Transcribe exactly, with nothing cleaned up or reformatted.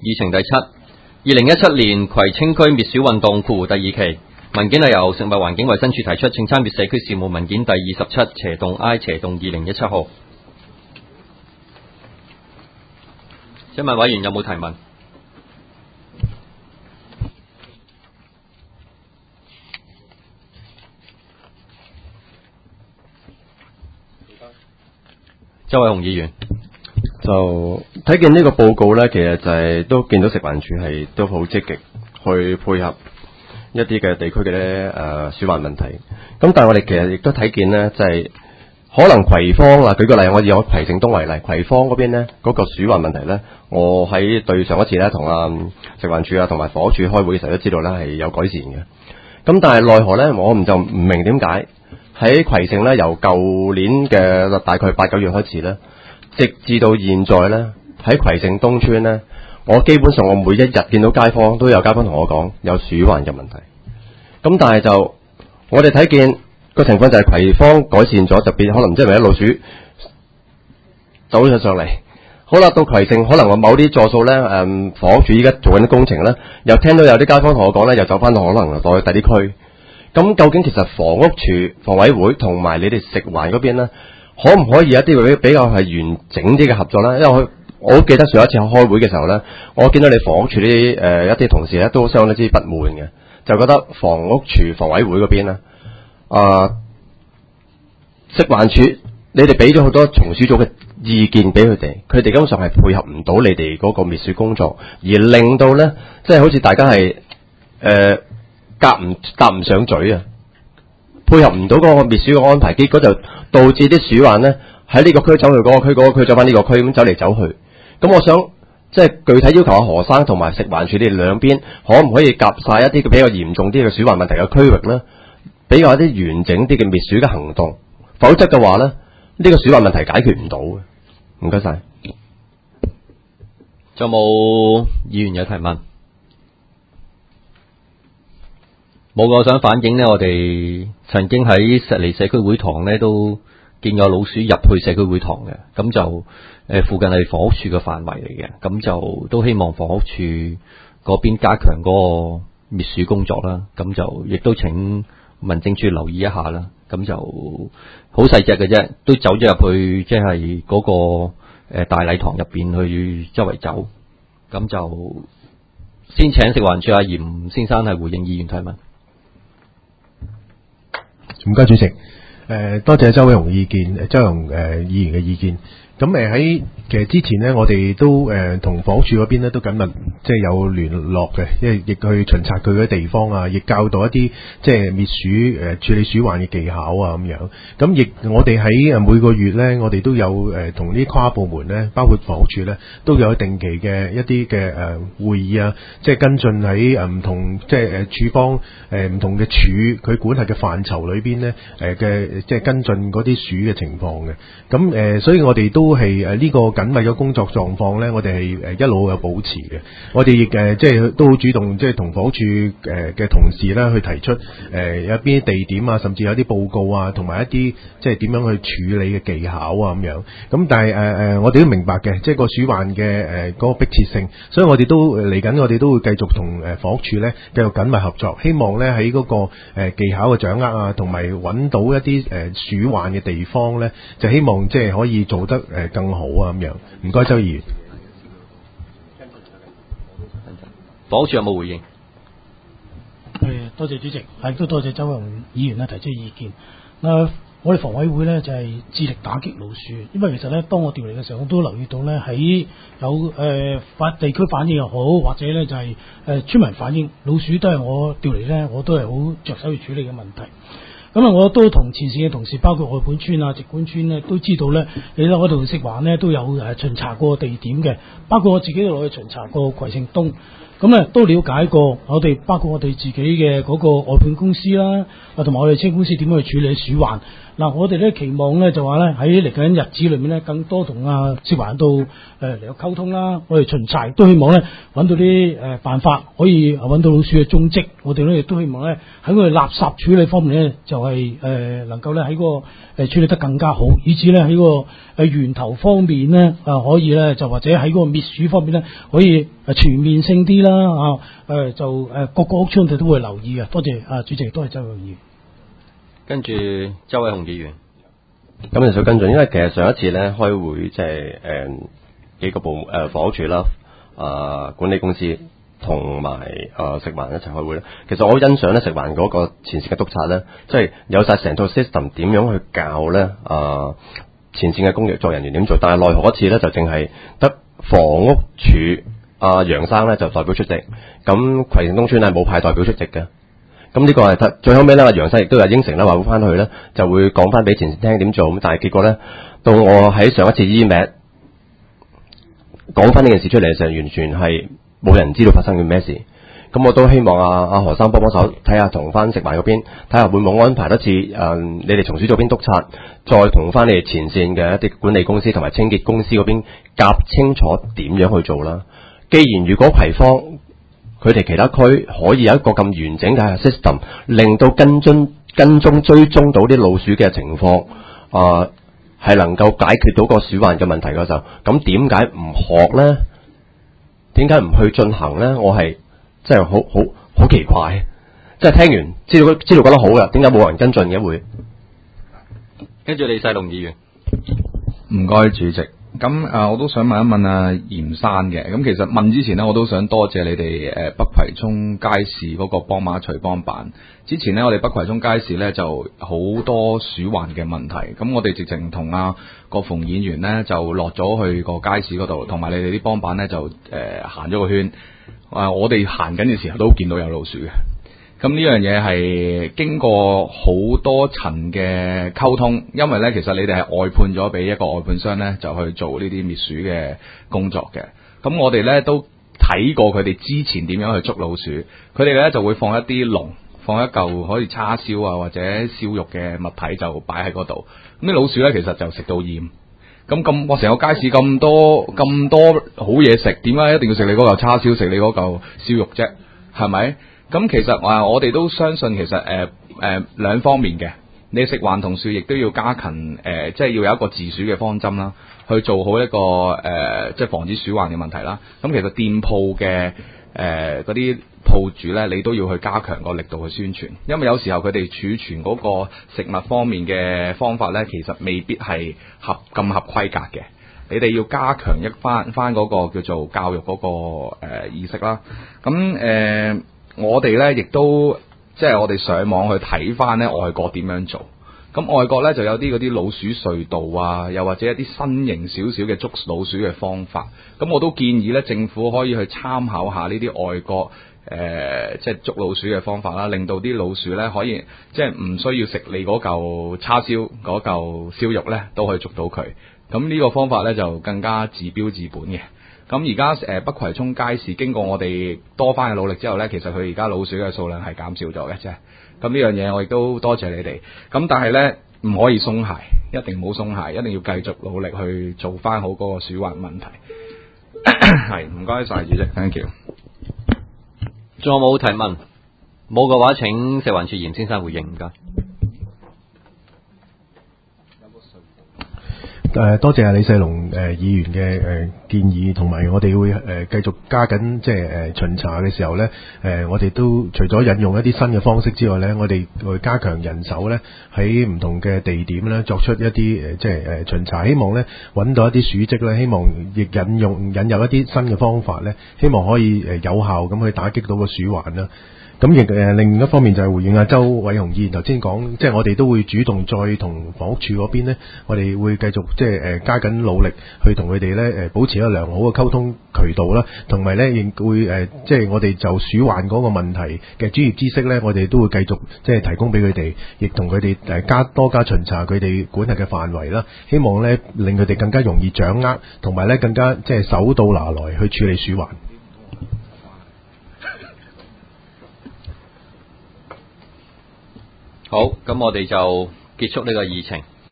議程第七，二零一七年葵青區滅鼠運動括弧第二期，文件係由食物環境衛生署提出，請參閱社區事務文件第二十七斜洞 I 斜洞二零一七號。請問委員有冇提問？周偉雄議員就睇見呢個報告呢，其實就係、是、都見到食環署係都好積極去配合一啲嘅地區嘅咧誒鼠患問題。咁但係我哋其實亦都睇見呢，就係、是、可能葵芳嗱，舉個例，我以我葵盛東為例，葵芳嗰邊呢嗰、那個鼠患問題呢，我喺對上一次呢，同啊食環署啊同埋房屋署開會嘅時候都知道呢係有改善嘅。咁但係奈何呢，我唔就唔明點解。喺葵盛咧，由舊年嘅大概八九月開始咧，直至到現在咧，喺葵盛東村咧，我基本上我每一日見到街坊都有街坊同我講有鼠患嘅問題。咁但係就我哋睇見個情況就係葵芳改善咗，特別可能即係咪啲老鼠走咗上嚟。好啦，到葵盛可能我某啲座數咧，誒房屋署依家做緊啲工程咧，又聽到有啲街坊同我講咧，又走翻到可能落去第啲區。咁究竟其實房屋署、房委會同埋你哋食環嗰邊咧，可唔可以有一啲比較係完整啲嘅合作咧？因為我好記得上一次開會嘅時候咧，我見到你房屋署啲誒一啲同事咧都相當之不滿嘅，就覺得房屋署、房委會嗰邊咧，啊、呃、食環署你哋俾咗好多松鼠組嘅意見俾佢哋，佢哋根本上係配合唔到你哋嗰個滅鼠工作，而令到咧即係好似大家係誒。呃夾唔搭唔上嘴啊，配合唔到嗰個滅鼠嘅安排，結果就導致啲鼠患咧喺呢個區走去嗰個區，嗰、嗰個區走翻呢個區咁走嚟走去。咁我想即係具體要求阿何生同埋食環署你哋兩邊可唔可以夾晒一啲比較嚴重啲嘅鼠患問題嘅區域咧，比較一啲完整啲嘅滅鼠嘅行動，否則嘅話咧呢、呢個鼠患問題解決唔到嘅。唔該晒。 仲有冇議員有提問？冇，我想反映呢，我哋曾經喺石籬社區會堂呢都見過老鼠入去社區會堂嘅，咁就誒、呃、附近係房屋署嘅範圍嚟嘅，咁就都希望房屋署嗰邊加強嗰個滅鼠工作啦，咁就亦都請民政處留意一下啦，咁就好細隻嘅啫，都走咗入去即係嗰個誒、呃、大禮堂入邊去周圍走，咁就先請食環署阿嚴先生係回應議員提問。 唔該主席，誒、呃、多謝周偉雄意見，周偉雄誒議員嘅意見。咁誒喺其實之前呢，我哋都誒同房屋署嗰邊咧都緊密即係有聯絡嘅，因為亦去巡查佢嘅地方啊，亦教導一啲即係滅鼠誒、呃、處理鼠患嘅技巧啊咁樣。咁亦我哋喺誒每個月咧，我哋都有誒同啲跨部門咧，包括房屋署咧，都有定期嘅一啲嘅誒會議啊，即係跟進喺誒唔同即係誒處方誒唔同嘅處佢管轄嘅範疇裏邊咧誒嘅即係跟進嗰啲鼠嘅情況嘅。咁誒、呃，所以我哋都係誒呢個緊密嘅工作狀況咧，我哋係誒一路有保持嘅。我哋亦誒即係都好主動，即係同房屋署誒嘅同事咧去提出誒、呃、有邊啲地點啊，甚至有啲報告啊，同埋一啲即係點樣去處理嘅技巧啊咁樣。咁但係誒誒，我哋都明白嘅，即係個鼠患嘅誒嗰個迫切性，所以我哋都嚟緊，我哋都會繼續同誒房屋署咧繼續緊密合作，希望咧喺嗰個誒技巧嘅掌握啊，同埋揾到一啲誒鼠患嘅地方咧，就希望即係可以做得誒更好啊咁樣。唔該，周議員。 房屋署有冇回應？ 誒，多謝主席，亦都多謝周偉雄議員咧提出意見。嗱，我哋房委會咧就係致力打擊老鼠，因為其實咧當我調嚟嘅時候，我都留意到咧喺有誒反、呃、地區反應又好，或者咧就係誒村民反應，老鼠都係我調嚟咧，我都係好着手去處理嘅問題。咁啊，我都同前線嘅同事，包括外判村啊、直管村咧，都知道咧，你咧我同食環咧都有誒巡查過地點嘅，包括我自己都落去巡查過葵盛東。 咁咧都了解過我哋包括我哋自己嘅嗰個外判公司啦，啊同埋我哋清潔公司點樣去處理鼠患。嗱、啊，我哋咧期望咧就話咧喺嚟緊日子裏面咧，更多同啊食環到誒嚟個溝通啦。我哋巡查都希望咧揾到啲誒、呃、辦法，可以揾到老鼠嘅蹤跡。我哋咧亦都希望咧喺我哋垃圾處理方面咧，就係、是、誒、呃、能夠咧喺個誒處理得更加好，以至咧喺個誒源頭方面咧啊可以咧就或者喺嗰個滅鼠方面咧可以誒全面性啲啦啊誒、呃、就誒、呃、各個屋邨我哋都會留意嘅。多謝啊主席，多謝周永義。 跟住周偉雄議員， 咁就想跟進，因為其實上一次咧開會即係誒幾個部誒、呃、房屋署啦、啊、呃、管理公司同埋誒食環一齊開會咧。其實我好欣賞咧食環嗰個前線嘅督察咧，即係有晒成套 system 點樣去教咧啊、呃、前線嘅工作人員點做，但係奈何一次咧就淨係得房屋署阿楊生咧就代表出席，咁葵盛東邨係冇派代表出席嘅。咁呢個係最後尾咧，阿楊生亦都有應承啦，話會翻去咧，就會講翻俾前線聽點做。咁但係結果咧，到我喺上一次 email 講翻呢件事出嚟嘅時候，完全係冇人知道發生緊咩事。咁我都希望阿、啊、阿何生幫幫手，睇下同翻食環嗰邊，睇下會唔會安排多次誒、呃，你哋從署嗰邊督察，再同翻你哋前線嘅一啲管理公司同埋清潔公司嗰邊夾清楚點樣去做啦。既然如果葵芳佢哋其他區可以有一個咁完整嘅 system， 令到跟蹤跟蹤追蹤到啲老鼠嘅情況，啊、呃，係能夠解決到個鼠患嘅問題嗰時候，咁點解唔學咧？點解唔去進行咧？我係真係好好好奇怪，即係聽完知道知道覺得好嘅，點解冇人跟進嘅會？ 跟住李世龍議員， 唔該主席。咁啊，我都想問一問啊嚴生嘅。咁其實問之前呢，我都想多謝你哋誒北葵涌街市嗰個幫馬隨幫辦。之前呢，我哋北葵涌街市呢就好多鼠患嘅問題。咁我哋直情同阿郭鳳演員呢就落咗去個街市嗰度，同埋你哋啲幫辦呢就誒、呃、行咗個圈。啊，我哋行緊嘅時候都見到有老鼠嘅。咁呢樣嘢係經過好多層嘅溝通，因為呢，其實你哋係外判咗俾一個外判商呢，就去做呢啲滅鼠嘅工作嘅。咁我哋呢都睇過佢哋之前點樣去捉老鼠，佢哋呢就會放一啲籠，放一嚿可以叉燒啊或者燒肉嘅物體就擺喺嗰度。咁啲老鼠呢，其實就食到厭。咁咁我成個街市咁多咁多好嘢食，點解一定要食你嗰嚿叉燒，食你嗰嚿燒肉啫？係咪？咁其實啊，我哋都相信其實誒誒兩方面嘅，你食環同署亦都要加強誒、呃，即係要有一個治鼠嘅方針啦，去做好一個誒、呃，即係防止鼠患嘅問題啦。咁其實店鋪嘅誒嗰啲鋪主咧，你都要去加強個力度去宣傳，因為有時候佢哋儲存嗰個食物方面嘅方法咧，其實未必係合咁合規格嘅。你哋要加強一翻翻嗰個叫做教育嗰、那個誒、呃、意識啦。咁誒。呃我哋咧亦都即係我哋上網去睇翻咧外國點樣做，咁外國咧就有啲嗰啲老鼠隧道啊，又或者一啲新型少少嘅捉老鼠嘅方法，咁我都建議咧政府可以去參考下呢啲外國誒、呃、即係捉老鼠嘅方法啦，令到啲老鼠咧可以即係唔需要食你嗰嚿叉燒嗰嚿燒肉咧都可以捉到佢，咁呢個方法咧就更加治標治本嘅。咁而家誒北葵涌街市經過我哋多番嘅努力之後呢，其實佢而家老鼠嘅數量係減少咗嘅啫。咁呢樣嘢我亦都多謝你哋。咁但係呢，唔可以鬆懈，一定唔好鬆懈，一定要繼續努力去做翻好嗰個鼠患問題。係，唔該晒主席 ，thank you。 仲有冇提問？冇嘅話，請食環署嚴先生回應。唔該。 誒、呃、多謝阿李世龍誒、呃、議員嘅誒、呃、建議，同埋我哋會誒、呃、繼續加緊即係誒、呃、巡查嘅時候咧，誒、呃、我哋都除咗引用一啲新嘅方式之外咧，我哋會加強人手咧，喺唔同嘅地點咧作出一啲誒、呃、即係誒、呃、巡查，希望咧揾到一啲鼠跡咧，希望亦引用引入一啲新嘅方法咧，希望可以誒、呃、有效咁去打擊到個鼠患啦。咁亦誒另一方面就係回應阿周偉雄議員頭先講，即係我哋都會主動再同房屋署嗰邊咧，我哋會繼續即係誒加緊努力去同佢哋咧誒保持一個良好嘅溝通渠道啦，同埋咧亦會誒即係我哋就鼠患嗰個問題嘅專業知識咧，我哋都會繼續即係提供俾佢哋，亦同佢哋誒加多加巡查佢哋管轄嘅範圍啦，希望咧令佢哋更加容易掌握，同埋咧更加即係手到拿來去處理鼠患。 好，咁我哋就結束呢個議程。